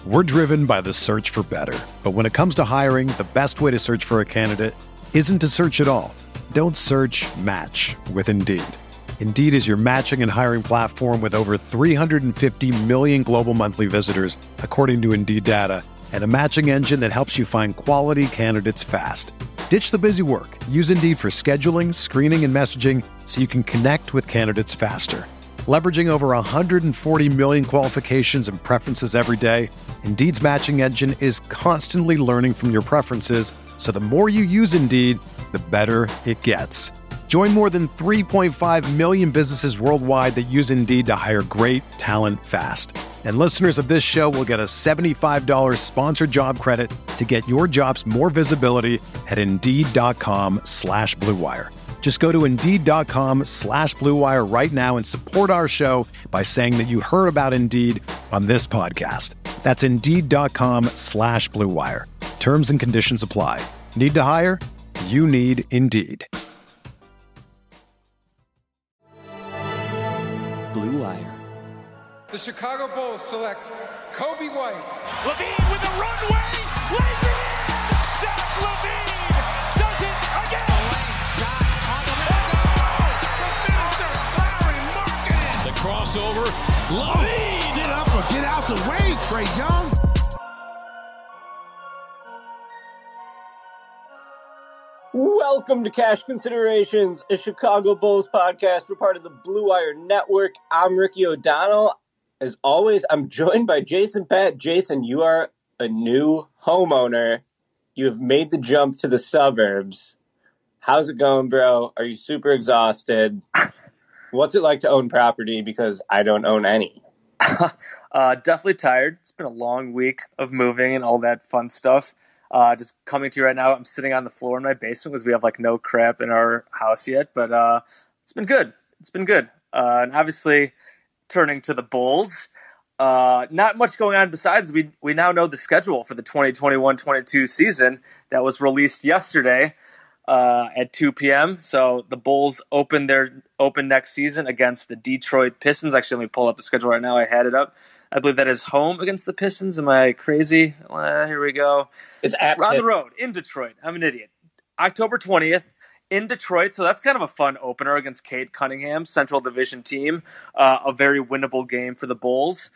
We're driven by the search for better. But when it comes to hiring, the best way to search for a candidate isn't to search at all. Don't search, match with Indeed. Indeed is your matching and hiring platform with over 350 million global monthly visitors, according to Indeed data, and a matching engine that helps you find quality candidates fast. Ditch the busy work. Use Indeed for scheduling, screening, and messaging so you can connect with candidates faster. Leveraging over 140 million qualifications and preferences every day, Indeed's matching engine is constantly learning from your preferences, so the more you use Indeed, the better it gets. Join more than 3.5 million businesses worldwide that use Indeed to hire great talent fast. And listeners of this show will get a $75 sponsored job credit to get your jobs more visibility at Indeed.com/Blue Wire. Just go to Indeed.com/Blue Wire right now and support our show by saying that you heard about Indeed on this podcast. That's Indeed.com/Blue Wire. Terms and conditions apply. Need to hire? You need Indeed. Blue Wire. The Chicago Bulls select Kobe White. LaVine with the runway, lays it in. Zach LaVine does it again. Lane shot on the window. The finisher, Larry Markkinen. The crossover, LaVine. Get up or get out the way, Trae Young. Welcome to Cash Considerations, a Chicago Bulls podcast. We're part of the Blue Wire Network. I'm Ricky O'Donnell. As always, I'm joined by Jason Patt. Jason, you are a new homeowner. You have made the jump to the suburbs. How's it going, bro? Are you super exhausted? What's it like to own property? Because I don't own any. Definitely tired. It's been a long week of moving and all that fun stuff. Just coming to you right now, I'm sitting on the floor in my basement because we have like no crap in our house yet, but it's been good. It's been good. And obviously, turning to the Bulls, not much going on besides we now know the schedule for the 2021-22 season that was released yesterday at 2 p.m. So the Bulls open next season against the Detroit Pistons. Actually, let me pull up the schedule right now. I had it up. I believe that is home against the Pistons. Am I crazy? Here we go. It's at on the road in Detroit. I'm an idiot. October 20th in Detroit. So that's kind of a fun opener against Cade Cunningham, Central Division team. A very winnable game for the Bulls.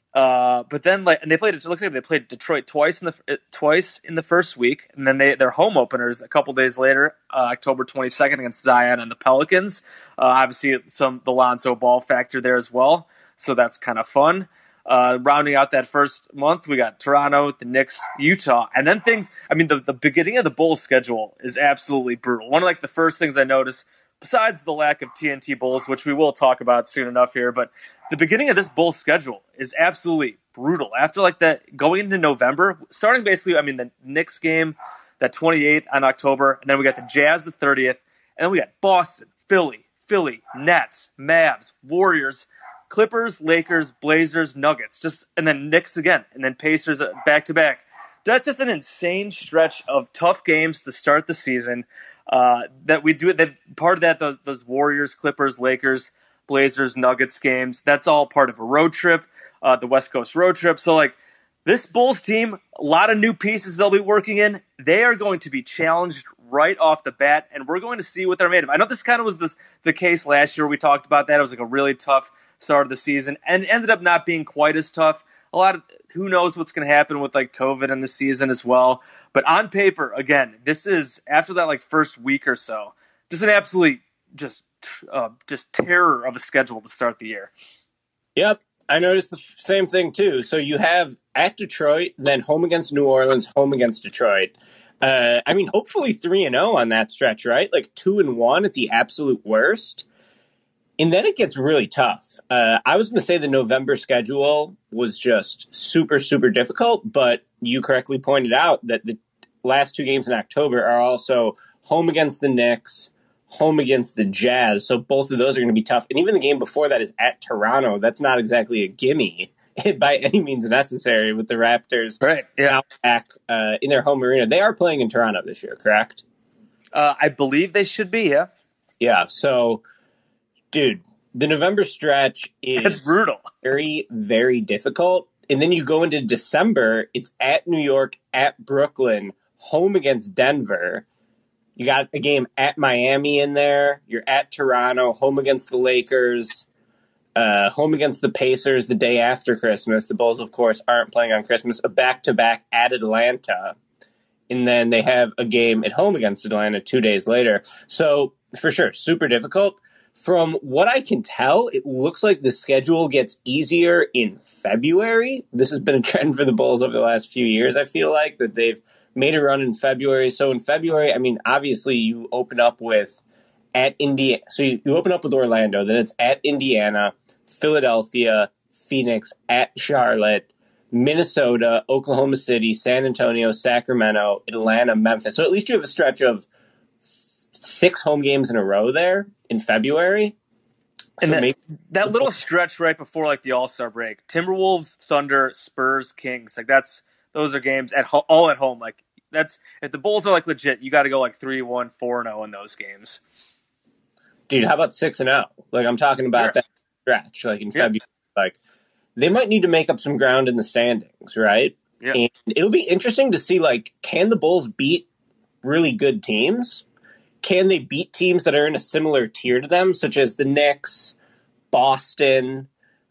But then, and they played. It looks like they played Detroit twice in the first week, and then their home openers a couple days later, October 22nd against Zion and the Pelicans. Obviously, the Lonzo Ball factor there as well. So that's kind of fun. Rounding out that first month, we got Toronto, the Knicks, Utah, and then the beginning of the Bulls schedule is absolutely brutal. One of the first things I noticed, besides the lack of TNT Bulls, which we will talk about soon enough here, but the beginning of this Bulls schedule is absolutely brutal. After that, going into November, starting basically, the Knicks game, that 28th on October, and then we got the Jazz the 30th, and then we got Boston, Philly, Nets, Mavs, Warriors, Clippers, Lakers, Blazers, Nuggets, and then Knicks again, and then Pacers back to back. That's just an insane stretch of tough games to start the season. That we do. That part of that, those Warriors, Clippers, Lakers, Blazers, Nuggets games. That's all part of a road trip, the West Coast road trip. So this Bulls team, a lot of new pieces they'll be working in. They are going to be challenged right off the bat, and we're going to see what they're made of. I know this kind of was the case last year. We talked about that. It was a really tough start of the season, and ended up not being quite as tough. Who knows what's going to happen with COVID in the season as well. But on paper, again, this is after that first week or so, just an absolute just terror of a schedule to start the year. Yep, I noticed the same thing too. So you have at Detroit, then home against New Orleans, home against Detroit. Hopefully 3-0 on that stretch, right? 2-1 at the absolute worst. And then it gets really tough. I was going to say the November schedule was just super, super difficult, but you correctly pointed out that the last two games in October are also home against the Knicks, home against the Jazz. So both of those are going to be tough. And even the game before that is at Toronto. That's not exactly a gimme by any means necessary with the Raptors. Right. Yeah. Back in their home arena. They are playing in Toronto this year, correct? I believe they should be, yeah. Yeah, so... Dude, the November stretch is brutal. Very, very difficult. And then you go into December, it's at New York, at Brooklyn, home against Denver. You got a game at Miami in there. You're at Toronto, home against the Lakers, home against the Pacers the day after Christmas. The Bulls, of course, aren't playing on Christmas. A back-to-back at Atlanta. And then they have a game at home against Atlanta 2 days later. So, for sure, super difficult. From what I can tell, it looks like the schedule gets easier in February. This has been a trend for the Bulls over the last few years, I feel like, that they've made a run in February. So in February, I mean, obviously you open up with at Indiana. So you open up with Orlando, then it's at Indiana, Philadelphia, Phoenix, at Charlotte, Minnesota, Oklahoma City, San Antonio, Sacramento, Atlanta, Memphis. So at least you have a stretch of 6 home games in a row there in February. And So that little stretch right before like the All-Star break, Timberwolves, Thunder, Spurs, Kings, like those are games all at home. Like that's if the Bulls are like legit, you got to go like 3-1, 4-0 in those games. Dude, how about 6-0? Like I'm talking about that stretch, like in February. Like they might need to make up some ground in the standings, right? Yeah. And it'll be interesting to see, like, can the Bulls beat really good teams? Can they beat teams that are in a similar tier to them, such as the Knicks, Boston?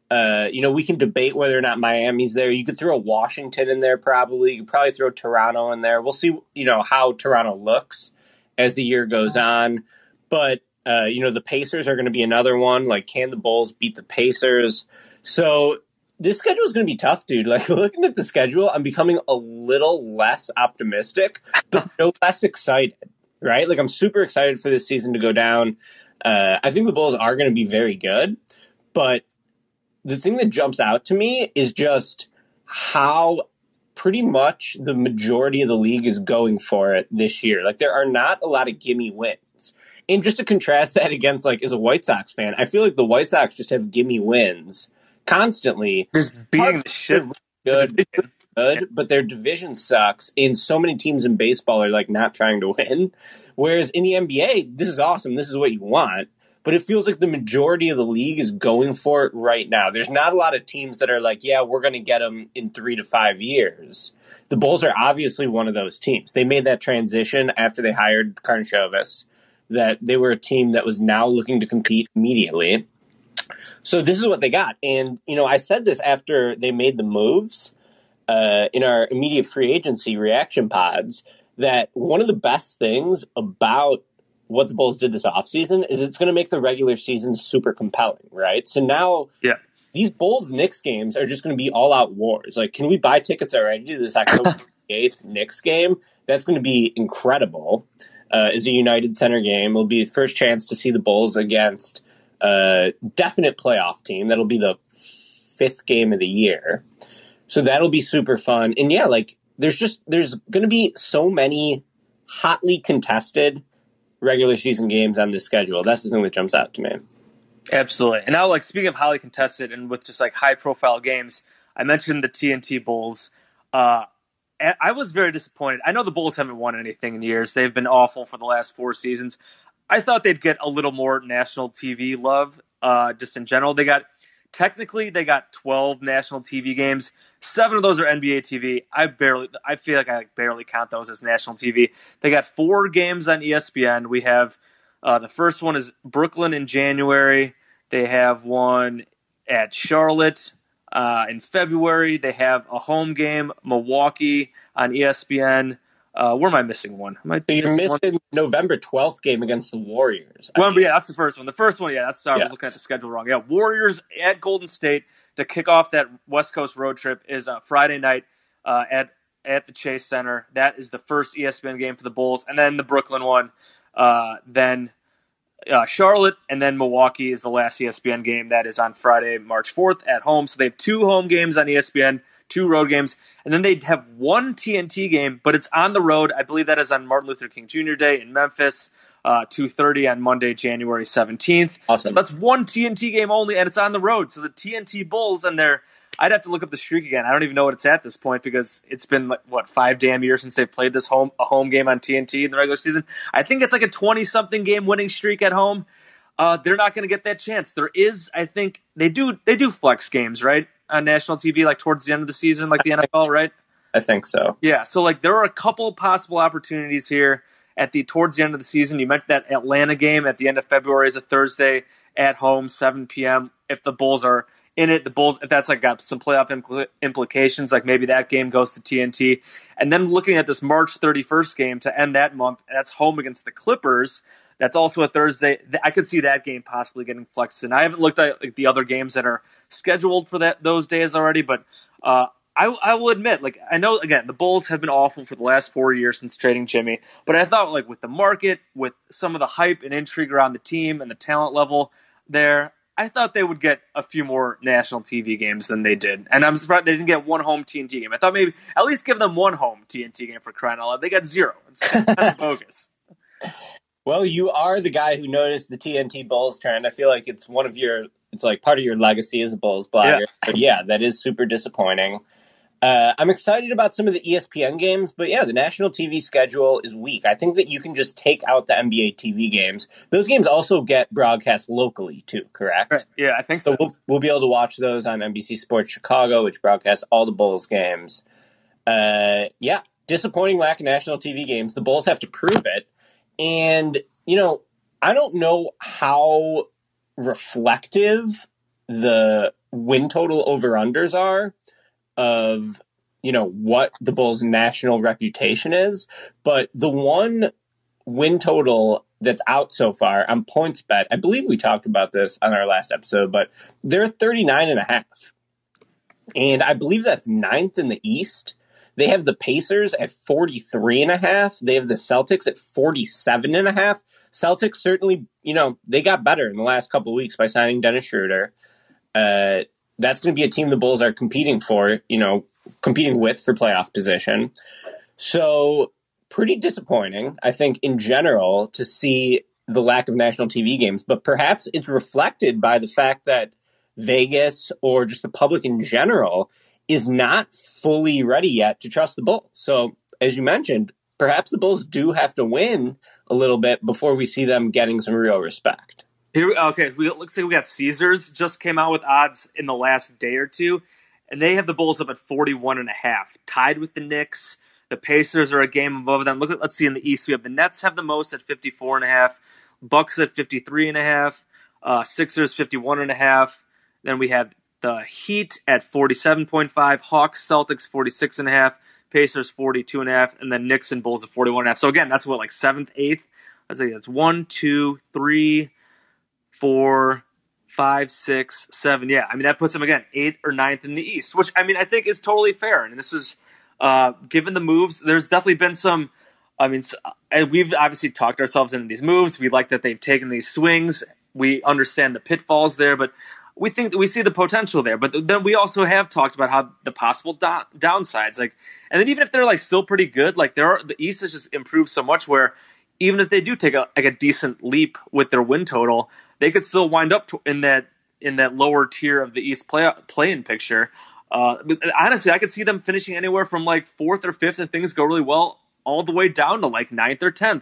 We can debate whether or not Miami's there. You could throw Washington in there probably. You could probably throw Toronto in there. We'll see, how Toronto looks as the year goes on. But, the Pacers are going to be another one. Like, can the Bulls beat the Pacers? So this schedule is going to be tough, dude. Like, looking at the schedule, I'm becoming a little less optimistic, but no less excited, right? Like, I'm super excited for this season to go down. I think the Bulls are going to be very good, but the thing that jumps out to me is just how pretty much the majority of the league is going for it this year. Like, there are not a lot of gimme wins. And just to contrast that against, like, as a White Sox fan, I feel like the White Sox just have gimme wins constantly. Just beating the shit good, but their division sucks, and so many teams in baseball are, like, not trying to win. Whereas in the NBA, this is awesome. This is what you want. But it feels like the majority of the league is going for it right now. There's not a lot of teams that are like, yeah, we're going to get them in 3 to 5 years. The Bulls are obviously one of those teams. They made that transition after they hired Karnisovas, that they were a team that was now looking to compete immediately. So this is what they got. And, I said this after they made the moves in our immediate free agency reaction pods, that one of the best things about what the Bulls did this offseason is it's going to make the regular season super compelling, right? So now these Bulls-Knicks games are just going to be all-out wars. Like, can we buy tickets already to this October 8th Knicks game? That's going to be incredible. Is a United Center game. It'll be the first chance to see the Bulls against a definite playoff team. That'll be the 5th game of the year. So that'll be super fun. And yeah, like there's going to be so many hotly contested regular season games on this schedule. That's the thing that jumps out to me. Absolutely. And now, like, speaking of highly contested and with just like high profile games, I mentioned the TNT Bulls. I was very disappointed. I know the Bulls haven't won anything in years. They've been awful for the last 4 seasons. I thought they'd get a little more national TV love, just in general. They got 12 national TV games. 7 of those are NBA TV. I feel like I barely count those as national TV. They got 4 games on ESPN. We have the first one is Brooklyn in January. They have one at Charlotte. In February, they have a home game, Milwaukee on ESPN. Where am I missing one? You're missing November 12th game against the Warriors. That's the first one. The first one, I was looking at the schedule wrong. Yeah, Warriors at Golden State to kick off that West Coast road trip is Friday night at the Chase Center. That is the first ESPN game for the Bulls. And then the Brooklyn one, then Charlotte, and then Milwaukee is the last ESPN game. That is on Friday, March 4th at home. So they have 2 home games on ESPN, 2 road games, and then they have 1 TNT game, but it's on the road. I believe that is on Martin Luther King Jr. Day in Memphis, 2:30 on Monday, January 17th. Awesome. So that's 1 TNT game only, and it's on the road. So the TNT Bulls and I'd have to look up the streak again. I don't even know what it's at this point because it's been 5 damn years since they've played a home game on TNT in the regular season. I think it's like a 20-something game winning streak at home. They're not going to get that chance. There is, I think, they do flex games, right? on national TV like towards the end of the season, like the NFL, right? I think so. Yeah, so like there are a couple possible opportunities here towards the end of the season. You mentioned that Atlanta game at the end of February is a Thursday at home, 7 p.m. If the Bulls are in it, if that's like got some playoff implications, like maybe that game goes to TNT. And then looking at this March 31st game to end that month, that's home against the Clippers. That's also a Thursday. I could see that game possibly getting flexed in. I haven't looked at like the other games that are scheduled for those days already, but I will admit, like, I know, again, the Bulls have been awful for the last 4 years since trading Jimmy, but I thought, like, with the market, with some of the hype and intrigue around the team and the talent level there, I thought they would get a few more national TV games than they did. And I'm surprised they didn't get one home TNT game. I thought maybe at least give them one home TNT game for crying out loud. They got 0. It's kind of bogus. Well, you are the guy who noticed the TNT Bulls trend. I feel like it's it's like part of your legacy as a Bulls blogger. Yeah. But yeah, that is super disappointing. I'm excited about some of the ESPN games, but yeah, the national TV schedule is weak. I think that you can just take out the NBA TV games. Those games also get broadcast locally too, correct? Right. Yeah, I think so. We'll be able to watch those on NBC Sports Chicago, which broadcasts all the Bulls games. Yeah, disappointing lack of national TV games. The Bulls have to prove it. And, I don't know how reflective the win total over-unders are of, what the Bulls' national reputation is. But the one win total that's out so far on PointsBet, I believe we talked about this on our last episode, but they're 39.5. And I believe that's 9th in the East. They have the Pacers at 43.5. They have the Celtics at 47.5. Celtics certainly, they got better in the last couple of weeks by signing Dennis Schroeder. That's going to be a team the Bulls are competing with for playoff position. So pretty disappointing, I think, in general, to see the lack of national TV games. But perhaps it's reflected by the fact that Vegas or just the public in general is not fully ready yet to trust the Bulls. So, as you mentioned, perhaps the Bulls do have to win a little bit before we see them getting some real respect. Looks like we got Caesars just came out with odds in the last day or two, and they have the Bulls up at 41.5, tied with the Knicks. The Pacers are a game above them. Let's see, in the East, we have the Nets have the most at 54.5, Bucks at 53.5, Sixers 51.5. Then we have the Heat at 47.5, Hawks, Celtics 46.5, Pacers 42.5, and then Knicks and Bulls at 41.5. So again, that's what, like 7th, 8th? I think that's 1, 2, 3, 4, 5, 6, 7. Yeah, I mean, that puts them again 8th or 9th in the East, which I mean, I think is totally fair. And this is given the moves, there's definitely been some. I mean, we've obviously talked ourselves into these moves. We like that they've taken these swings. We understand the pitfalls there, but we think that we see the potential there. But then we also have talked about how the possible downsides, like, and then even if they're like still pretty good, like the East has just improved so much where even if they do take a decent leap with their win total, they could still wind up in that lower tier of the East play-in picture. But honestly, I could see them finishing anywhere from like 4th or 5th if things go really well, all the way down to like 9th or 10th.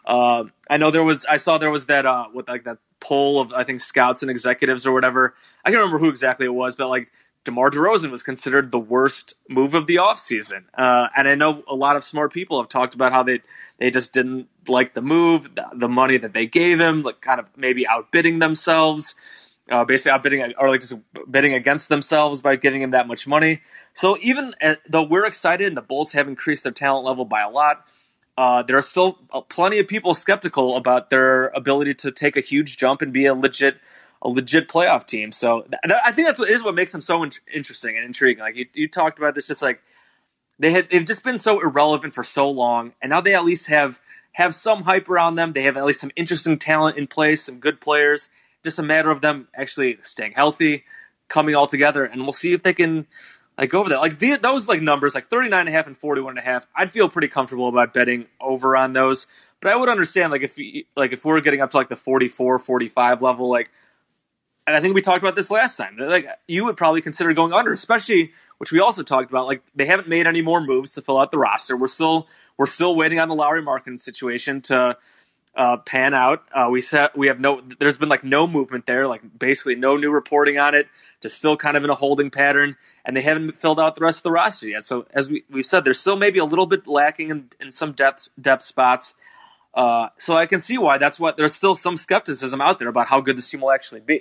I saw there was that with like that poll of I think scouts and executives or whatever. I can't remember who exactly it was, but like DeMar DeRozan was considered the worst move of the offseason. And I know a lot of smart people have talked about how they just didn't like the move, the money that they gave him, like kind of maybe outbidding themselves, basically outbidding or like just bidding against themselves by giving him that much money. So even though we're excited and the Bulls have increased their talent level by a lot, there are still plenty of people skeptical about their ability to take a huge jump and be a legit playoff team. So I think that's what makes them so interesting and intriguing. Like you talked about this, just like they've just been so irrelevant for so long, and now they at least have some hype around them. They have at least some interesting talent in place, some good players. Just a matter of them actually staying healthy, coming all together, and we'll see if they can like go over that. Like those like numbers, like 39.5 and 41.5. I'd feel pretty comfortable about betting over on those. But I would understand if we're getting up to like the 44, 45 level, like. And I think we talked about this last time. Like you would probably consider going under, especially which we also talked about. Like they haven't made any more moves to fill out the roster. We're still waiting on the Lauri Markkanen situation to pan out. There's been like no movement there, like basically no new reporting on it, just still kind of in a holding pattern, and they haven't filled out the rest of the roster yet. So as we've said, there's still maybe a little bit lacking in some depth spots. So I can see why there's still some skepticism out there about how good this team will actually be.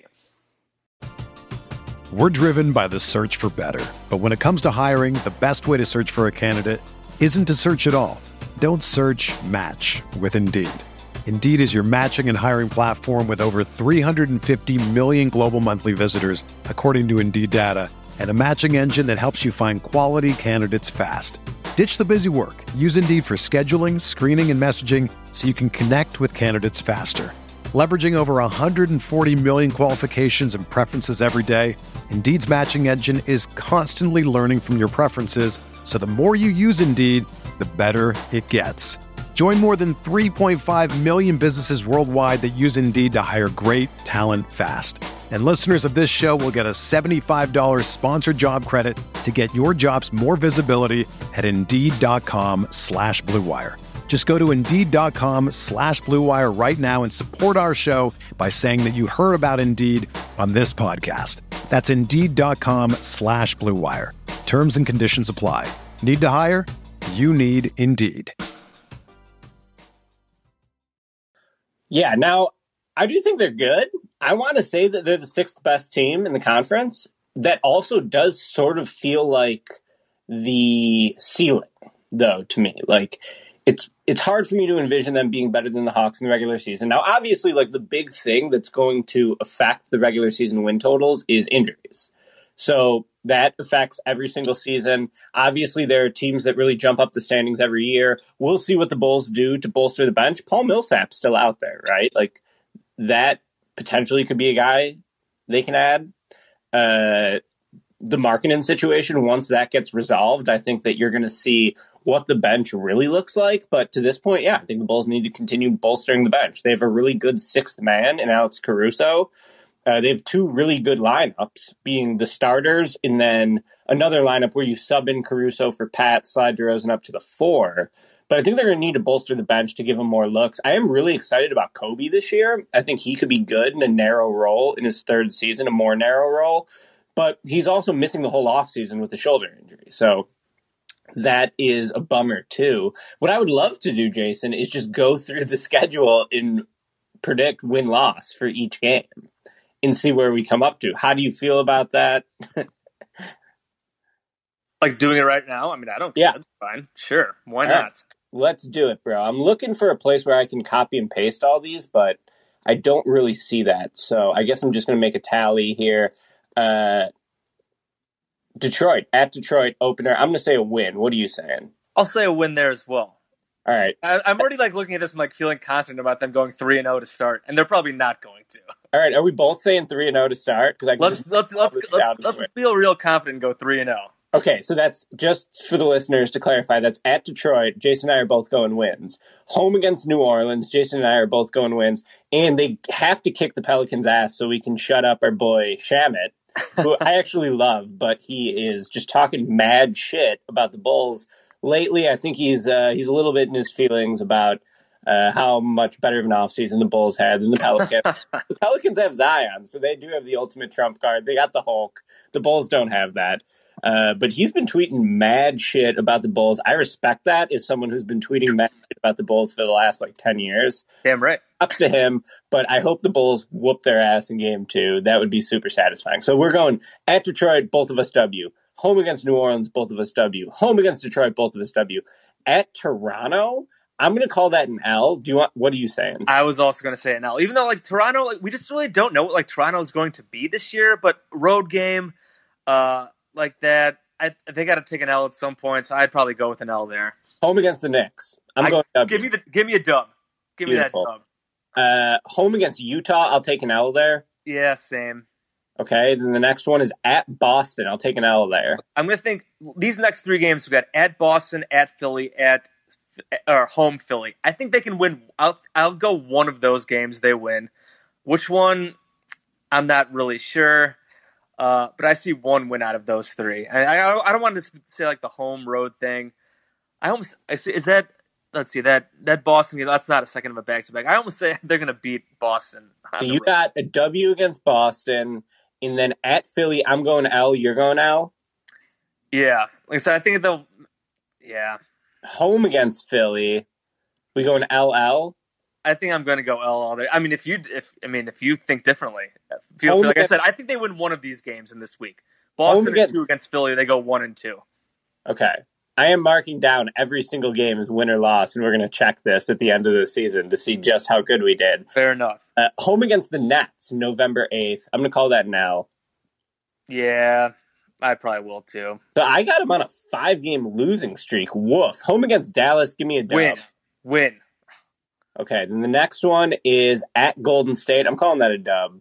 We're driven by the search for better. But when it comes to hiring, the best way to search for a candidate isn't to search at all. Don't search, match with Indeed. Indeed is your matching and hiring platform with over 350 million global monthly visitors, according to Indeed data, and a matching engine that helps you find quality candidates fast. Ditch the busy work. Use Indeed for scheduling, screening, and messaging so you can connect with candidates faster. Leveraging over 140 million qualifications and preferences every day, Indeed's matching engine is constantly learning from your preferences, so the more you use Indeed, the better it gets. Join more than 3.5 million businesses worldwide that use Indeed to hire great talent fast. And listeners of this show will get a $75 sponsored job credit to get your jobs more visibility at Indeed.com/Blue Wire. Just go to Indeed.com/Blue Wire right now and support our show by saying that you heard about Indeed on this podcast. That's Indeed.com/Blue Wire. Terms and conditions apply. Need to hire? You need Indeed. Yeah, now, I do think they're good. I want to say that they're the sixth best team in the conference. That also does sort of feel like the ceiling, though, to me. Like, it's hard for me to envision them being better than the Hawks in the regular season. Now, obviously, like, the big thing that's going to affect the regular season win totals is injuries. So that affects every single season. Obviously, there are teams that really jump up the standings every year. We'll see what the Bulls do to bolster the bench. Paul Millsap's still out there, right? Like, that potentially could be a guy they can add. The Markkanen situation, once that gets resolved, I think that you're going to see what the bench really looks like. But to this point, yeah, I think the Bulls need to continue bolstering the bench. They have a really good sixth man in Alex Caruso. They have two really good lineups, being the starters and then another lineup where you sub in Caruso for Pat, slide DeRozan up to the 4. But I think they're going to need to bolster the bench to give him more looks. I am really excited about Kobe this year. I think he could be good in a narrow role in his third season, a more narrow role. But he's also missing the whole offseason with the shoulder injury. So that is a bummer, too. What I would love to do, Jason, is just go through the schedule and predict win-loss for each game and see where we come up to. How do you feel about that? Like doing it right now? I mean, I don't care. Yeah. That's fine. Sure. Why All not? right. Let's do it, bro. I'm looking for a place where I can copy and paste all these, but I don't really see that. So I guess I'm just going to make a tally here. Detroit, at Detroit, opener. I'm going to say a win. What are you saying? I'll say a win there as well. All right. I'm already like looking at this and like feeling confident about them going 3-0 to start, and they're probably not going to. All right. Are we both saying 3-0 to start? Because Let's feel real confident and go 3-0. Okay, so that's just for the listeners to clarify. That's at Detroit. Jason and I are both going wins. Home against New Orleans. Jason and I are both going wins. And they have to kick the Pelicans' ass so we can shut up our boy Shamet, who I actually love, but he is just talking mad shit about the Bulls lately. I think he's a little bit in his feelings about how much better of an offseason the Bulls had than the Pelicans. The Pelicans have Zion, so they do have the ultimate trump card. They got the Hulk. The Bulls don't have that. But he's been tweeting mad shit about the Bulls. I respect that as someone who's been tweeting mad shit about the Bulls for the last, 10 years. Damn right. Ups to him, but I hope the Bulls whoop their ass in game 2. That would be super satisfying. So we're going at Detroit, both of us W. Home against New Orleans, both of us W. Home against Detroit, both of us W. At Toronto, I'm going to call that an L. What are you saying? I was also going to say an L. Even though, Toronto, we just really don't know what, Toronto is going to be this year, but road game, like that, they got to take an L at some point, so I'd probably go with an L there. Home against the Knicks. I'm going W. Give me a dub. Give Beautiful. me that dub. Home against Utah, I'll take an L there. Yeah, same. Okay, then the next one is at Boston. I'll take an L there. I'm going to think these next 3 games, we got at Boston, at Philly, or home Philly. I think they can win. I'll go one of those games they win. Which one? I'm not really sure. But I see one win out of those 3. I don't want to say the home road thing. Is that let's see, that Boston game, that's not a second of a back-to-back. I almost say they're going to beat Boston. So you got a W against Boston, and then at Philly, I'm going L, you're going L? Yeah. Like I said, I think they'll, yeah. Home against Philly, we going LL? I think I'm going to go L all day. I mean, if you think differently, like I said, I think they win one of these games in this week. Boston is 2 against Philly, they go 1-2. Okay. I am marking down every single game as win or loss, and we're going to check this at the end of the season to see just how good we did. Fair enough. Home against the Nets, November 8th. I'm going to call that an L. Yeah, I probably will too. So I got him on a 5-game losing streak. Woof. Home against Dallas, give me a dub. Win. Okay, then the next one is at Golden State. I'm calling that a dub.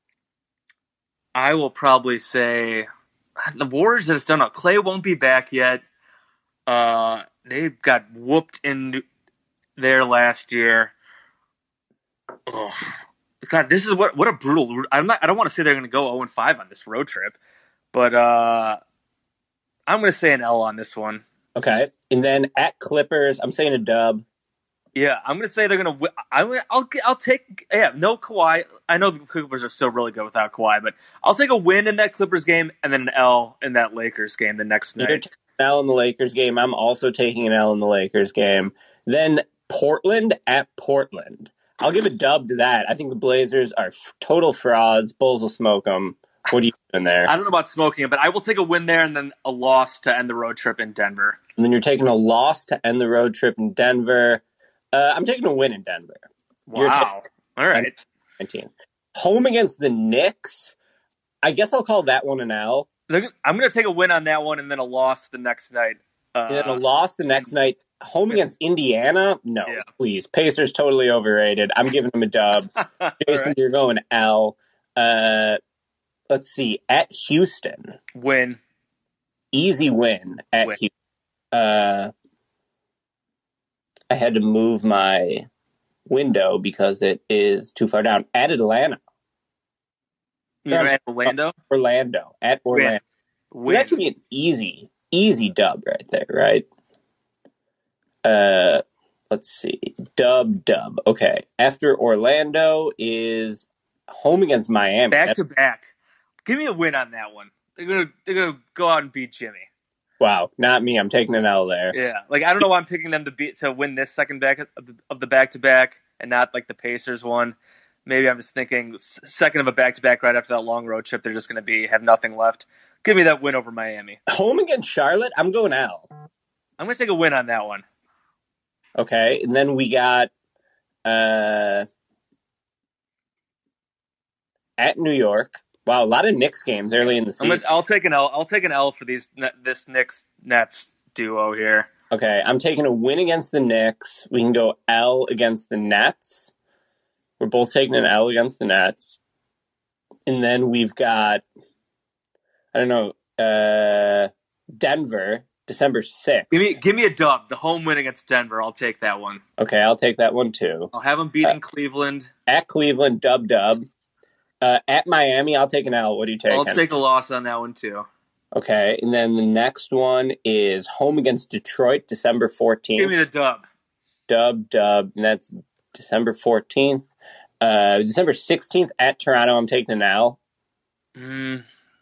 I will probably say the Warriors just don't know. Clay won't be back yet. They got whooped in there last year. Oh, God, this is what a brutal. I don't want to say they're going to go 0-5 on this road trip, but I'm going to say an L on this one. Okay, and then at Clippers, I'm saying a dub. Yeah, I'm going to say they're going to. I'll take. Yeah, no Kawhi. I know the Clippers are still really good without Kawhi, but I'll take a win in that Clippers game and then an L in that Lakers game the next night. You're taking an L in the Lakers game. I'm also taking an L in the Lakers game. Then Portland at Portland. I'll give a dub to that. I think the Blazers are total frauds. Bulls will smoke them. What are you doing there? I don't know about smoking it, but I will take a win there and then a loss to end the road trip in Denver. And then you're taking a loss to end the road trip in Denver. I'm taking a win in Denver. Wow. All right. 19. Home against the Knicks. I guess I'll call that one an L. I'm going to take a win on that one and then a loss the next night. And then a loss the next night. Home against Indiana? No, please. Pacers totally overrated. I'm giving them a dub. Jason, You're going L. Let's see. At Houston. Win. Easy win at Houston. I had to move my window because it is too far down. At Atlanta. You're at Orlando? Orlando. At Orlando. Win. That should be an easy dub right there, right? Let's see. Dub. Okay. After Orlando is home against Miami. Back to back. Give me a win on that one. They're gonna go out and beat Jimmy. Wow, not me. I'm taking an L there. Yeah, like I don't know why I'm picking them to win this second back of the back to back and not like the Pacers one. Maybe I'm just thinking second of a back to back right after that long road trip. They're just going to have nothing left. Give me that win over Miami. Home against Charlotte. I'm going L. I'm going to take a win on that one. Okay, and then we got at New York. Wow, a lot of Knicks games early in the season. I'll take an L. I'll take an L for this Knicks Nets duo here. Okay, I'm taking a win against the Knicks. We can go L against the Nets. We're both taking an L against the Nets. And then we've got, Denver, December 6th. Give me a dub. The home win against Denver. I'll take that one. Okay, I'll take that one too. I'll have them beating Cleveland. At Cleveland, dub. At Miami, I'll take an L. What do you take? I'll take a loss on that one too. Okay, and then the next one is home against Detroit, December 14th. Give me the dub. Dub, and that's December 14th. December 16th at Toronto, I'm taking an L. Yeah.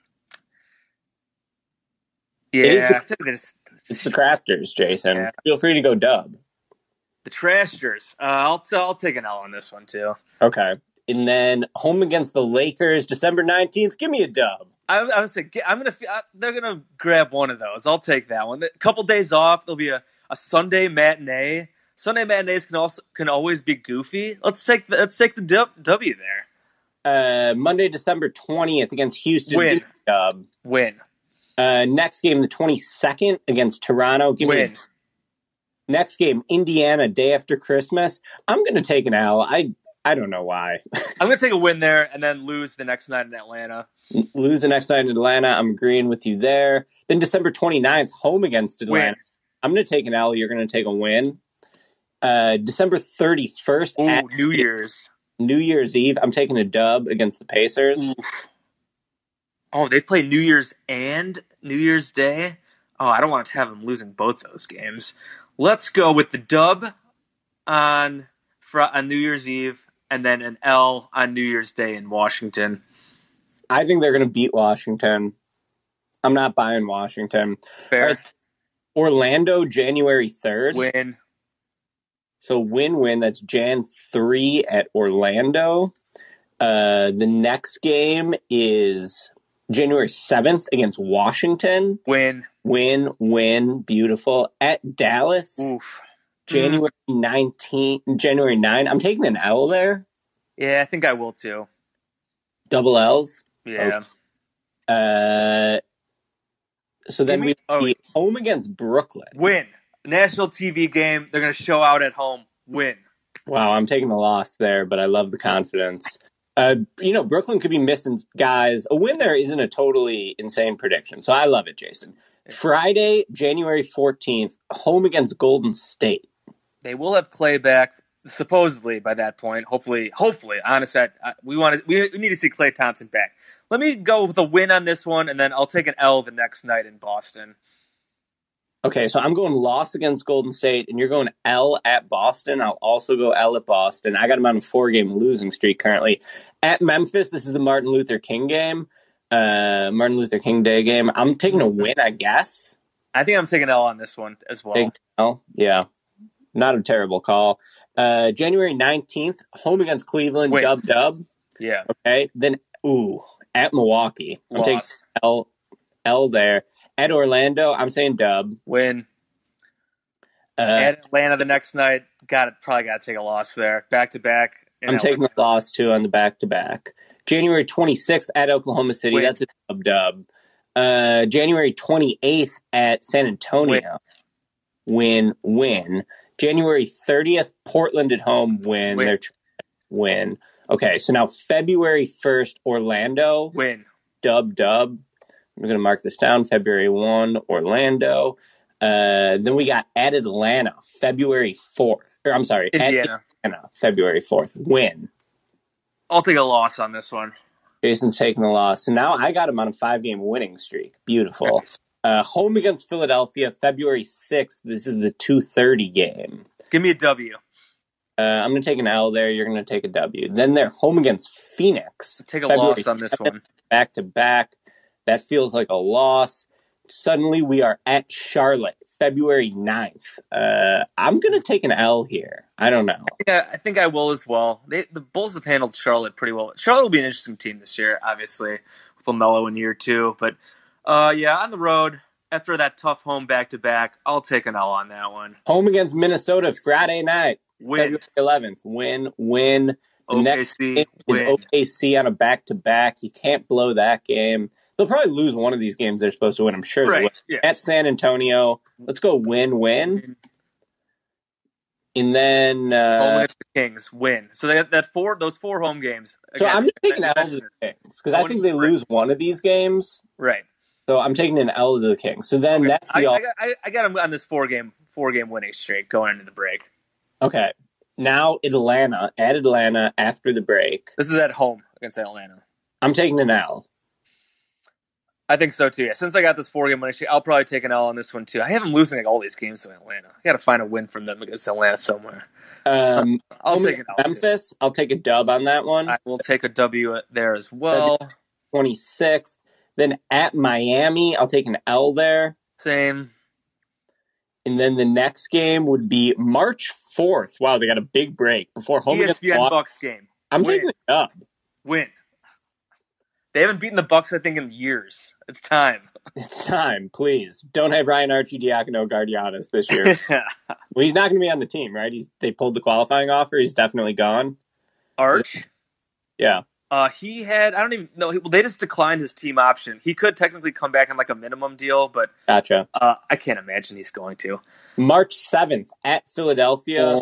It's the Crafters, Jason. Yeah. Feel free to go dub. The Trashers. I'll take an L on this one too. Okay. And then home against the Lakers, December 19th. Give me a dub. I was thinking, they're gonna grab one of those. I'll take that one. A couple days off. There'll be a Sunday matinee. Sunday matinees can always be goofy. Let's take the W there. Monday, December 20th against Houston. Win. Dub. Win. Next game, the 22nd against Toronto. Win. Next game, Indiana, day after Christmas. I'm going to take an L. I don't know why. I'm going to take a win there and then lose the next night in Atlanta. Lose the next night in Atlanta. I'm agreeing with you there. Then December 29th, home against Atlanta. Win. I'm going to take an L. You're going to take a win. December 31st. Ooh, New Year's Eve. I'm taking a dub against the Pacers. Ooh. Oh, they play New Year's and New Year's Day? Oh, I don't want to have them losing both those games. Let's go with the dub on New Year's Eve, and then an L on New Year's Day in Washington. I think they're going to beat Washington. I'm not buying Washington. Fair. All right. Orlando, January 3rd. Win. So win-win. That's Jan 3 at Orlando. The next game is January 7th against Washington. Win. Win. Beautiful. At Dallas. Oof. January 19th. January 9. I'm taking an L there. Yeah, I think I will too. Double L's. Yeah. Okay. So then we home against Brooklyn. Win. National TV game. They're going to show out at home. Win. Wow, I'm taking the loss there, but I love the confidence. Brooklyn could be missing guys. A win there isn't a totally insane prediction, so I love it, Jason. Friday, January 14th, home against Golden State. They will have Clay back, supposedly, by that point. Hopefully. Honestly, we need to see Klay Thompson back. Let me go with a win on this one, and then I'll take an L the next night in Boston. Okay, so I'm going loss against Golden State, and you're going L at Boston. I'll also go L at Boston. I got them on a 4-game losing streak currently. At Memphis, this is the Martin Luther King game. Martin Luther King Day game. I'm taking a win, I guess. I think I'm taking L on this one as well. Take L? Yeah. Not a terrible call. January 19th, home against Cleveland. Win. Dub. Yeah. Okay, then, at Milwaukee. I'm taking L there. At Orlando, I'm saying dub. Win. At Atlanta the next night, probably got to take a loss there. Back-to-back. I'm taking the loss, too, on the back-to-back. January 26th at Oklahoma City. Win. That's a dub. January 28th at San Antonio. Win. January 30th, Portland at home. Win. Win. Okay, so now February 1st, Orlando. Win. Dub. I'm going to mark this down. February 1, Orlando. Then we got at Atlanta, February 4th. Indiana. At Indiana, February 4th. Win. I'll take a loss on this one. Jason's taking the loss. So now I got him on a 5-game winning streak. Beautiful. Home against Philadelphia, February 6th. This is the 2:30 game. Give me a W. I'm going to take an L there. You're going to take a W. Then they're home against Phoenix. Take a loss on this one. Back-to-back. That feels like a loss. Suddenly we are at Charlotte, February 9th. I'm going to take an L here. I don't know. Yeah, I think I will as well. The Bulls have handled Charlotte pretty well. Charlotte will be an interesting team this year, obviously, with LaMelo in year 2. But, on the road, after that tough home back-to-back, I'll take an L on that one. Home against Minnesota, Friday night, Win. February 11th. Win. The next game is win. OKC on a back-to-back. You can't blow that game. They'll probably lose one of these games they're supposed to win. I'm sure they will. Yeah. At San Antonio, let's go win. And then home against the Kings, win. So they got those 4 home games. So I'm taking an L to the Kings because I think they lose one of these games. Right. So I'm taking an L to the Kings. So then that's the I got them on this 4-game winning streak going into the break. Okay. Now at Atlanta after the break. This is at home against Atlanta. I'm taking an L. I think so too. Yeah. Since I got this 4-game winning streak, I'll probably take an L on this one too. I have them losing all these games to Atlanta. I got to find a win from them against Atlanta somewhere. I'll take an L. Memphis. I'll take a dub on that one. I will take a W there as well. 26th. Then at Miami, I'll take an L there. Same. And then the next game would be March 4th. Wow, they got a big break before home against ESPN Bucks game. I'm taking a dub. Win. They haven't beaten the Bucks, I think, in years. It's time. It's time, please. Don't have Ryan Arcidiacono Guardianas this year. Well, he's not going to be on the team, right? They pulled the qualifying offer. He's definitely gone. Arch? Yeah. He had, I don't even know, they just declined his team option. He could technically come back on like a minimum deal, but gotcha. I can't imagine he's going to. March 7th at Philadelphia.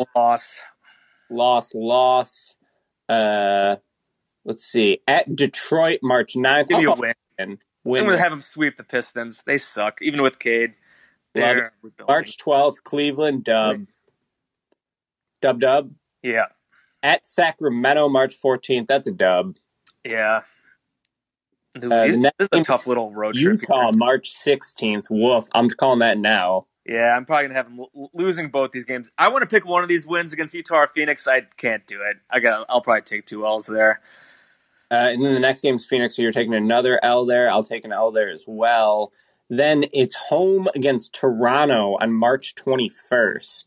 Loss. Let's see. At Detroit, March 9th. Give me a win. Win. I'm going to have him sweep the Pistons. They suck, even with Cade. March 12th, Cleveland, dub. Dub. Yeah. At Sacramento, March 14th. That's a dub. Yeah. The next This is a game, tough little road trip. Utah, March 16th. Woof. I'm calling that now. Yeah, I'm probably gonna have them losing both these games. I want to pick one of these wins against Utah or Phoenix. I can't do it. I'll probably take 2 L's there. And then the next game's Phoenix, so you're taking another L there. I'll take an L there as well. Then it's home against Toronto on March 21st.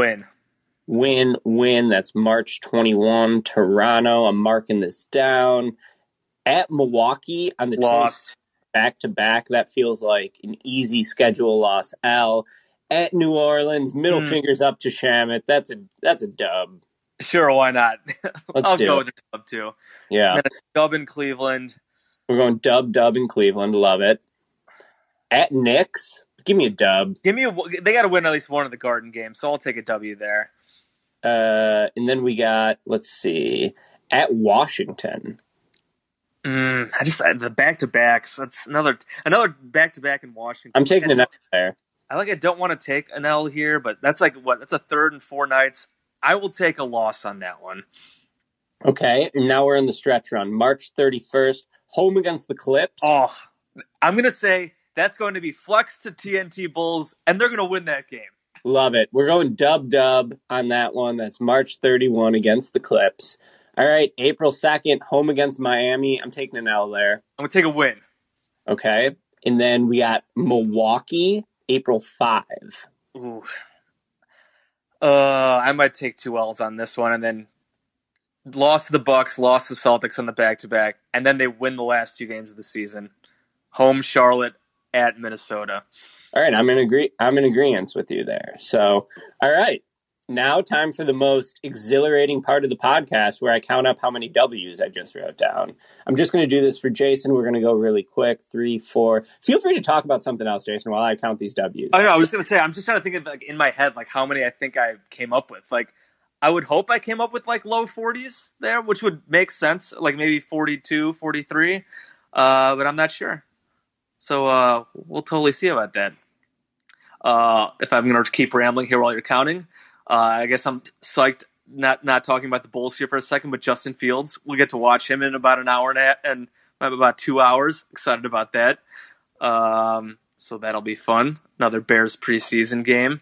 Win. That's March 21, Toronto. I'm marking this down. At Milwaukee on the 20th, back-to-back. That feels like an easy schedule loss. L. At New Orleans, middle fingers up to Shamet. That's a dub. Sure, why not? I'll go it. with a dub too. Yeah. Dub in Cleveland. We're going dub in Cleveland. Love it. At Knicks, give me a dub. They got to win at least one of the Garden games, so I'll take a W there. And then we got, let's see, at Washington. The back-to-backs. That's another back-to-back in Washington. I'm taking an L there. I don't want to take an L here, but that's like what? That's a third and 4 nights. I will take a loss on that one. Okay, and now we're in the stretch run. March 31st, home against the Clips. Oh, I'm going to say that's going to be flex to TNT Bulls, and they're going to win that game. Love it. We're going dub on that one. That's March 31 against the Clips. All right, April 2nd, home against Miami. I'm taking an L there. I'm going to take a win. Okay, and then we got Milwaukee, April 5. Ooh. I might take 2 L's on this one, and then lost to the Bucks, lost to the Celtics on the back-to-back, and then they win the last 2 games of the season. Home Charlotte, at Minnesota. All right, I'm in agreement with you there. So, all right, now time for the most exhilarating part of the podcast where I count up how many W's I just wrote down. I'm just going to do this for Jason. We're going to go really quick. 3, 4. Feel free to talk about something else, Jason, while I count these W's. Oh, no, I was going to say, I'm just trying to think of, like, in my head, like, how many I think I came up with. Like, I would hope I came up with, like, low 40s there, which would make sense, like maybe 42, 43, but I'm not sure. So we'll totally see about that. If I'm going to keep rambling here while you're counting, I guess I'm psyched not talking about the Bulls here for a second, but Justin Fields, we'll get to watch him in about an hour and about 2 hours. Excited about that. So that'll be fun. Another Bears preseason game.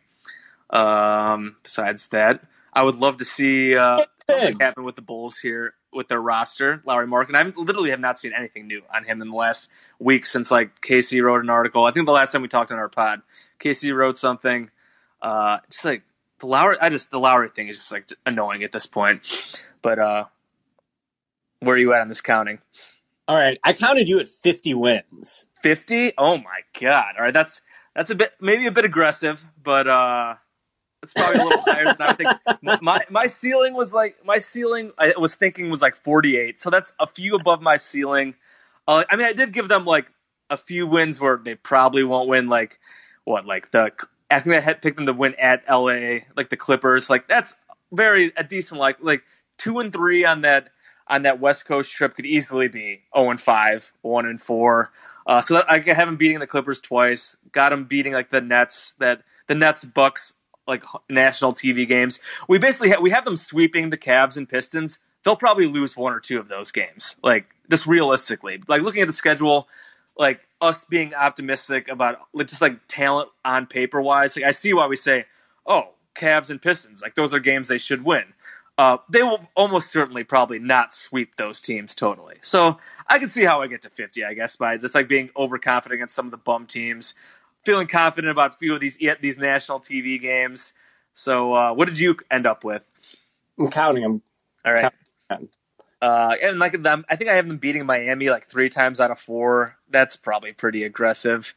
Besides that, I would love to see something happen with the Bulls here with their roster. Lauri Markkanen, I literally have not seen anything new on him in the last week since, like, Casey wrote an article. I think the last time we talked on our pod, Casey wrote something. Just like the Lauri thing is just like annoying at this point. But where are you at on this counting? All right, I counted you at 50 wins. 50? Oh my God! All right, that's maybe a bit aggressive, but it's probably a little higher than I think. My ceiling was I was thinking was like 48, so that's a few above my ceiling. I mean, I did give them like a few wins where they probably won't win. I think I had picked them to win at LA, like the Clippers. Like that's a decent like 2 and 3 on that West Coast trip could easily be 0-5, 1-4. So that, I have them beating the Clippers twice. Got them beating like the Nets Bucks like national TV games. We basically we have them sweeping the Cavs and Pistons. They'll probably lose 1 or 2 of those games. Like just realistically, like looking at the schedule, like us being optimistic about just like talent on paper wise. Like I see why we say, oh, Cavs and Pistons, like those are games they should win. They will almost certainly probably not sweep those teams totally. So I can see how I get to 50, I guess, by just like being overconfident against some of the bum teams, feeling confident about a few of these national TV games. So what did you end up with? I'm counting them. All right. And like them, I think I have them beating Miami like 3 times out of 4. That's probably pretty aggressive.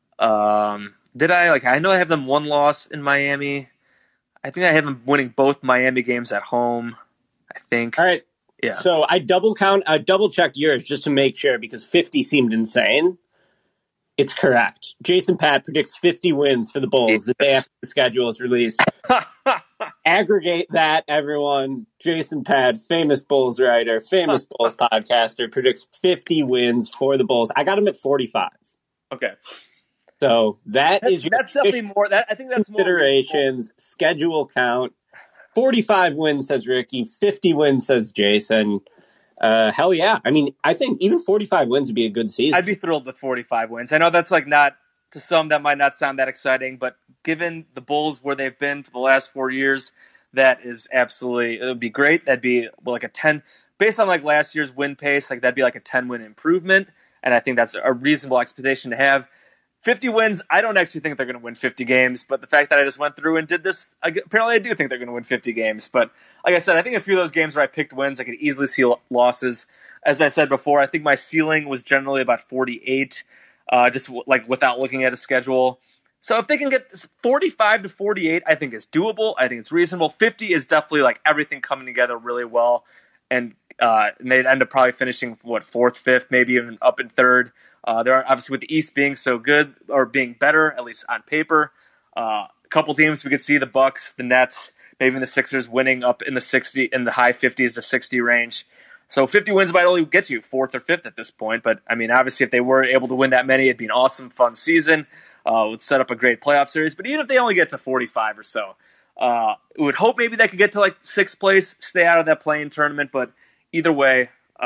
Did I? Like I know I have them 1 loss in Miami. I think I have them winning both Miami games at home. I think. All right. Yeah. So I double checked yours just to make sure because 50 seemed insane. It's correct. Jason Pat predicts 50 wins for the Bulls the day after the schedule is released. Aggregate that, everyone. Jason Pat, famous Bulls writer, famous Bulls podcaster, predicts 50 wins for the Bulls. I got him at 45. Okay. So that's definitely more. I think that's considerations. Schedule count. 45 wins says Ricky. 50 wins says Jason. Hell yeah. I mean, I think even 45 wins would be a good season. I'd be thrilled with 45 wins. I know that's like not, to some that might not sound that exciting, but given the Bulls where they've been for the last 4 years, that is absolutely, it would be great. That'd be like a 10, based on like last year's win pace, like that'd be like a 10-win improvement. And I think that's a reasonable expectation to have. 50 wins, I don't actually think they're going to win 50 games, but the fact that I just went through and did this, apparently I do think they're going to win 50 games. But like I said, I think a few of those games where I picked wins, I could easily see losses. As I said before, I think my ceiling was generally about 48, just like without looking at a schedule. So if they can get 45 to 48, I think is doable. I think it's reasonable. 50 is definitely like everything coming together really well. And they'd end up probably finishing, fourth, fifth, maybe even up in third. There are obviously with the East being so good or being better, at least on paper. A couple teams we could see the Bucks, the Nets, maybe the Sixers winning up in the high 50s to 60 range. So 50 wins might only get you fourth or fifth at this point. But I mean, obviously, if they were able to win that many, it'd be an awesome, fun season. It would set up a great playoff series. But even if they only get to 45 or so, we would hope maybe they could get to like sixth place, stay out of that play-in tournament. But either way,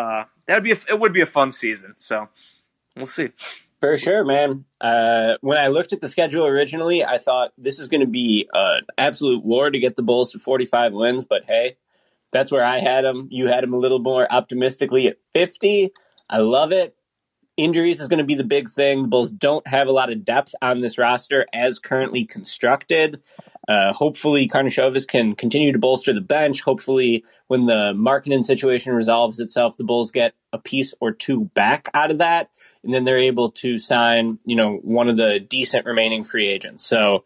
it would be a fun season. So we'll see. For sure, man. When I looked at the schedule originally, I thought this is going to be an absolute war to get the Bulls to 45 wins. But hey, that's where I had them. You had them a little more optimistically at 50. I love it. Injuries is going to be the big thing. The Bulls don't have a lot of depth on this roster as currently constructed. Hopefully, Karnisovas can continue to bolster the bench. Hopefully, when the Markkanen situation resolves itself, the Bulls get a piece or two back out of that, and then they're able to sign, one of the decent remaining free agents. So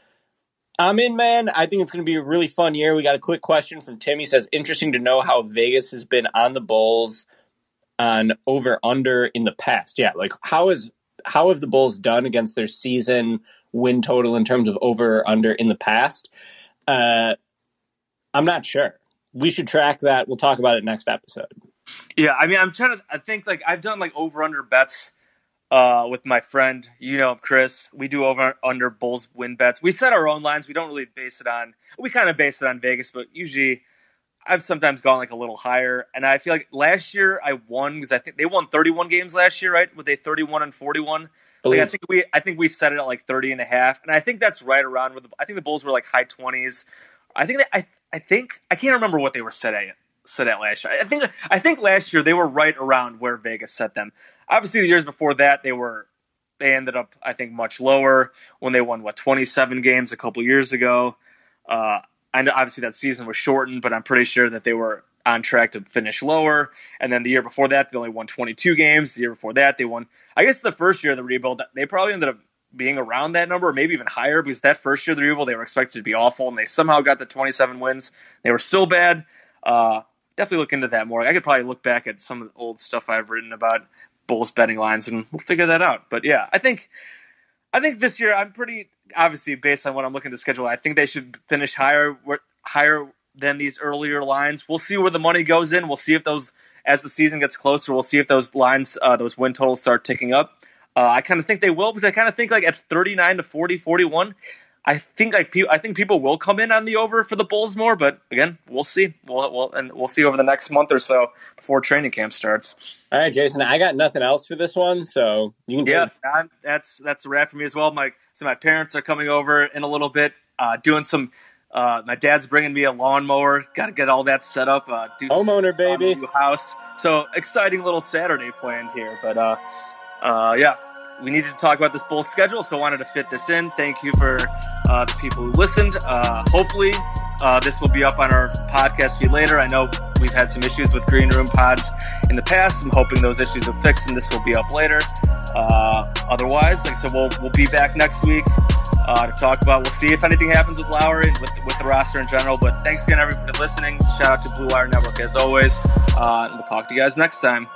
I'm in, man. I think it's going to be a really fun year. We got a quick question from Tim. He says, interesting to know how Vegas has been on the Bulls on over-under in the past. Yeah, like how have the Bulls done against their season win total in terms of over-under in the past? I'm not sure. We should track that. We'll talk about it next episode. Yeah, I mean, I think like I've done like over-under bets with my friend, Chris. We do over-under Bulls win bets. We set our own lines. We don't really we kind of base it on Vegas, but usually I've sometimes gone like a little higher. And I feel like last year I won because I think they won 31 games last year, right? Were they 31-41? Like, I think we set it at like 30.5, and I think that's right around where I think the Bulls were like high 20s. I can't remember what they were set at last year. I think last year they were right around where Vegas set them. Obviously, the years before that they ended up, I think, much lower when they won 27 games a couple years ago. I know obviously that season was shortened, but I'm pretty sure that they were on track to finish lower. And then the year before that, they only won 22 games. The year before that, they won, I guess the first year of the rebuild, they probably ended up being around that number, or maybe even higher, because that first year of the rebuild, they were expected to be awful, and they somehow got the 27 wins. They were still bad. Definitely look into that more. I could probably look back at some of the old stuff I've written about Bulls betting lines, and we'll figure that out. But yeah, I think this year I'm pretty, obviously based on what I'm looking at the schedule, I think they should finish higher than these earlier lines. We'll see where the money goes in. We'll see if those, as the season gets closer, we'll see if those lines, those win totals start ticking up. I kind of think they will, because I kind of think like at 39 to 40, 41, I think people will come in on the over for the Bulls more. But again, we'll see. We'll see over the next month or so before training camp starts. All right, Jason, I got nothing else for this one, so you can. Yeah, that's a wrap for me as well. My parents are coming over in a little bit, doing some. My dad's bringing me a lawnmower. Got to get all that set up. Homeowner, baby. New house. So exciting little Saturday planned here. But yeah, we needed to talk about this Bulls schedule, so I wanted to fit this in. Thank you for the people who listened. Hopefully, this will be up on our podcast feed later. I know we've had some issues with Green Room pods in the past. I'm hoping those issues are fixed, and this will be up later. Otherwise, like I said, we'll be back next week. To talk about. We'll see if anything happens with Lowry and with the roster in general. But thanks again, everybody, for listening. Shout out to Blue Wire Network as always. And we'll talk to you guys next time.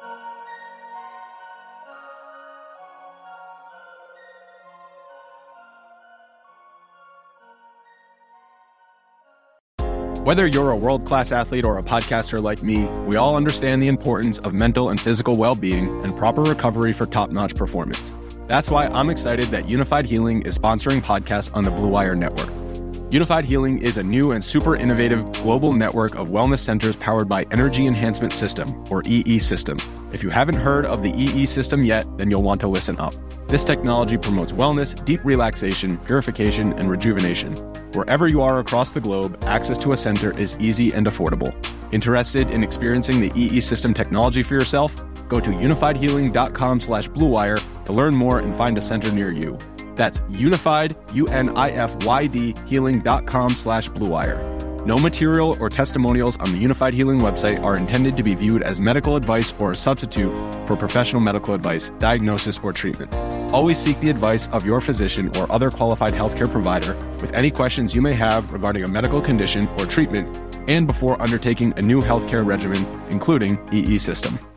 Whether you're a world-class athlete or a podcaster like me, we all understand the importance of mental and physical well-being and proper recovery for top-notch performance. That's why I'm excited that Unified Healing is sponsoring podcasts on the Blue Wire Network. Unified Healing is a new and super innovative global network of wellness centers powered by Energy Enhancement System, or EE System. If you haven't heard of the EE System yet, then you'll want to listen up. This technology promotes wellness, deep relaxation, purification, and rejuvenation. Wherever you are across the globe, access to a center is easy and affordable. Interested in experiencing the EE System technology for yourself? Go to unifiedhealing.com/bluewire to learn more and find a center near you. That's unified, UNIFYD, healing.com/bluewire. No material or testimonials on the Unified Healing website are intended to be viewed as medical advice or a substitute for professional medical advice, diagnosis, or treatment. Always seek the advice of your physician or other qualified healthcare provider with any questions you may have regarding a medical condition or treatment and before undertaking a new healthcare regimen, including EE System.